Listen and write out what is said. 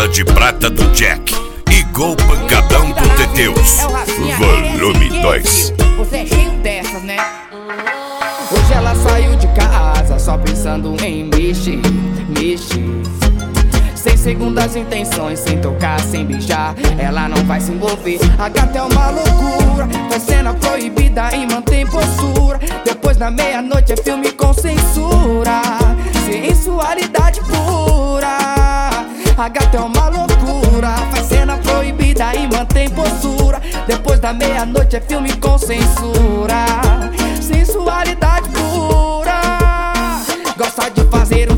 Bala de prata do Jack e Gol Pancadão do Teteus. Volume 2. Você é cheio dessas, né? Hoje ela saiu de casa só pensando em mexer. Sem segundas intenções, sem tocar, sem beijar, ela não vai se envolver. A gata é uma loucura, faz cena proibida e mantém postura. Depois da meia-noite é filme com censura, sensualidade pura. A gata é uma loucura, faz cena proibida e mantém postura. Depois da meia-noite é filme com censura, sensualidade pura. Gosta de fazer